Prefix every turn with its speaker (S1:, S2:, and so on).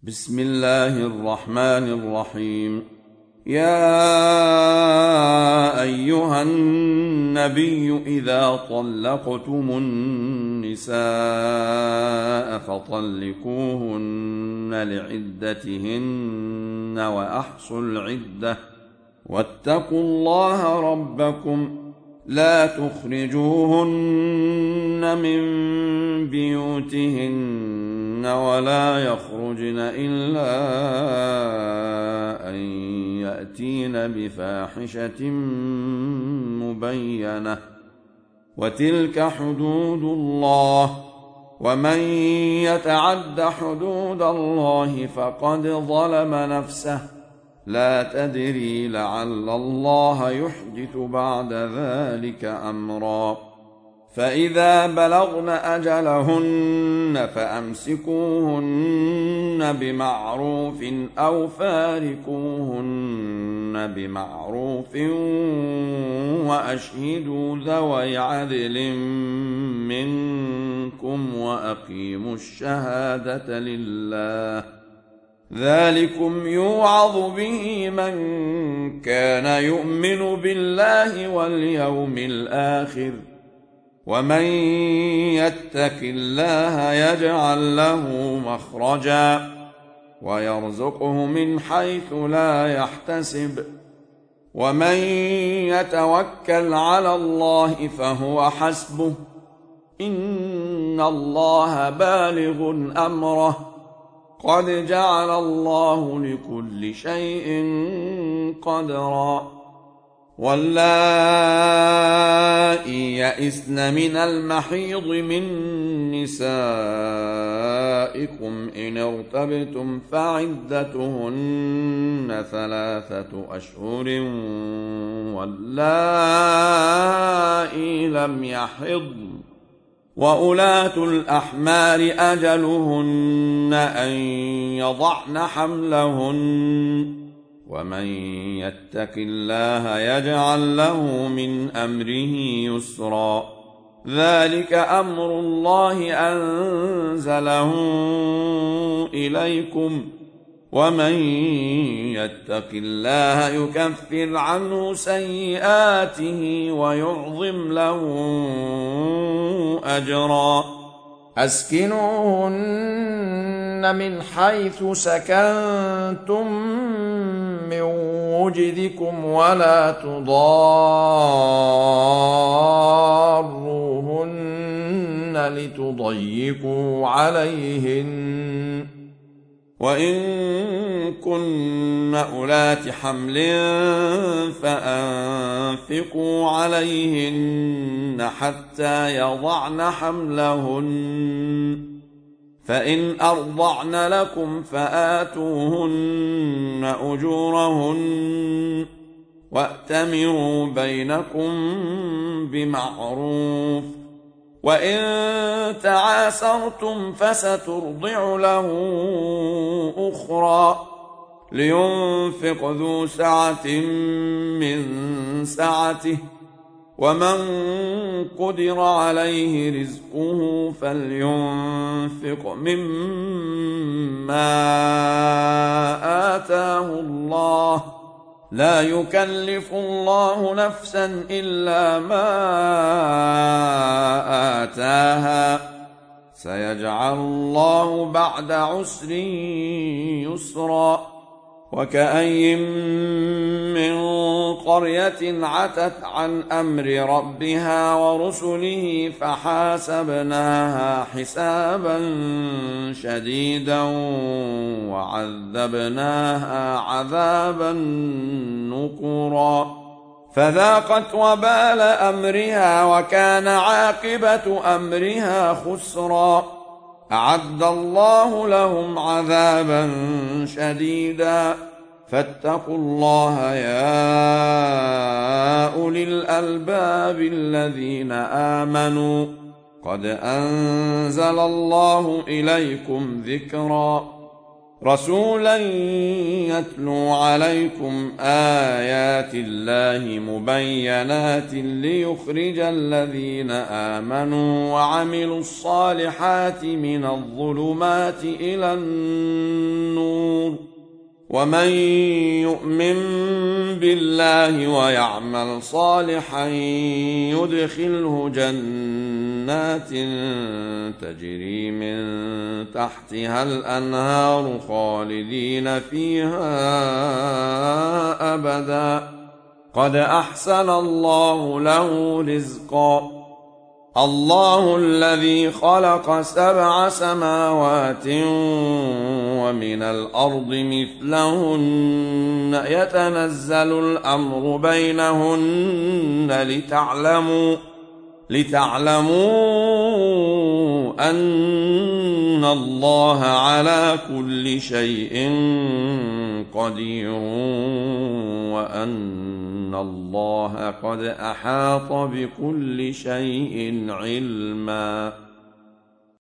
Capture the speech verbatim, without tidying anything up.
S1: بسم الله الرحمن الرحيم. يا أيها النبي إذا طلقتم النساء فطلقوهن لعدتهن وأحصوا العدة واتقوا الله ربكم لا تخرجوهن من بيوتهن ولا يخرجن إلا أن يأتين بفاحشة مبينة وتلك حدود الله ومن يتعد حدود الله فقد ظلم نفسه لا تدري لعل الله يحدث بعد ذلك أمرا. فإذا بلغن أجلهن فأمسكوهن بمعروف أو فارقوهن بمعروف وأشهدوا ذوي عدل منكم وأقيموا الشهادة لله ذلكم يوعظ به من كان يؤمن بالله واليوم الآخر ومن يتق الله يجعل له مخرجا ويرزقه من حيث لا يحتسب ومن يتوكل على الله فهو حسبه إن الله بالغ أمره قد جعل الله لكل شيء قدرا. واللائي يئسن من المحيض من نسائكم إن ارتبتم فعدتهن ثلاثة أشهر واللائي لم يحضن وأولاة الأحمال أجلهن أن يضعن حملهن ومن يتق الله يجعل له من أمره يسرا. ذلك أمر الله أنزله إليكم ومن يتق الله يكفر عنه سيئاته ويعظم له أجرا. أسكنوهن من حيث سكنتم من وجدكم ولا تضاروهن لتضيقوا عليهن وإن كن أولات حمل فأنفقوا عليهن حتى يضعن حملهن فإن أرضعن لكم فآتوهن أجورهن وأتمروا بينكم بمعروف وإن تعاسرتم فسترضع له أخرى لينفق ذو سعة من سعته ومن قدر عليه رزقه فلينفق مما آتاه الله لا يكلف الله نفسا إلا ما آتاها سيجعل الله بعد عسر يسرا. وكأي من قرية عتت عن أمر ربها ورسله فحاسبناها حسابا شديدا وعذبناها عذابا نكرا فذاقت وبال أمرها وكان عاقبة أمرها خسرا. أعد الله لهم عذابا شديدا فاتقوا الله يا أولي الألباب الذين آمنوا قد أنزل الله إليكم ذكرا. رسولا يتلو عليكم آيات الله مبينات ليخرج الذين آمنوا وعملوا الصالحات من الظلمات إلى النور ومن يؤمن بالله ويعمل صالحا يدخله جنات تجري من تحتها الأنهار خالدين فيها أبدا قد أحسن الله له رزقا الله الذي خلق سبع سماوات ومن الأرض مثلهن يتنزل الأمر بينهن لتعلموا لتعلموا أن الله على كل شيء قدير وأن الله قد أحاط بكل شيء علما.